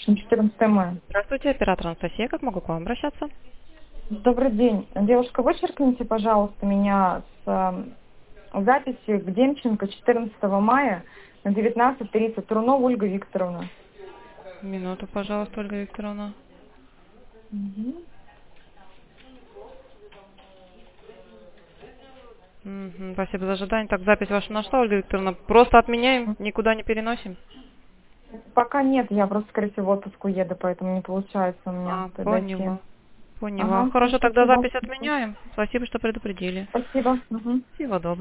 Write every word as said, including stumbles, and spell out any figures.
общем, четырнадцатое мая. Здравствуйте, оператор Анастасия. Как могу к вам обращаться? Добрый день. Девушка, вычеркните, пожалуйста, меня с э, записи к Демченко четырнадцатого мая на девятнадцать тридцать. Трунова Ольга Викторовна. Минуту, пожалуйста, Ольга Викторовна. Угу. Мгм, спасибо за ожидание. Так, запись ваша нашла, Ольга Викторовна. Просто отменяем, никуда не переносим. Пока нет, я просто, скорее всего, в отпуск уеду, поэтому не получается у меня А, подойти. поняла. Поняла. Ага, Хорошо, тогда спасибо. запись отменяем. Спасибо, что предупредили. Спасибо. Угу. Всего доброго.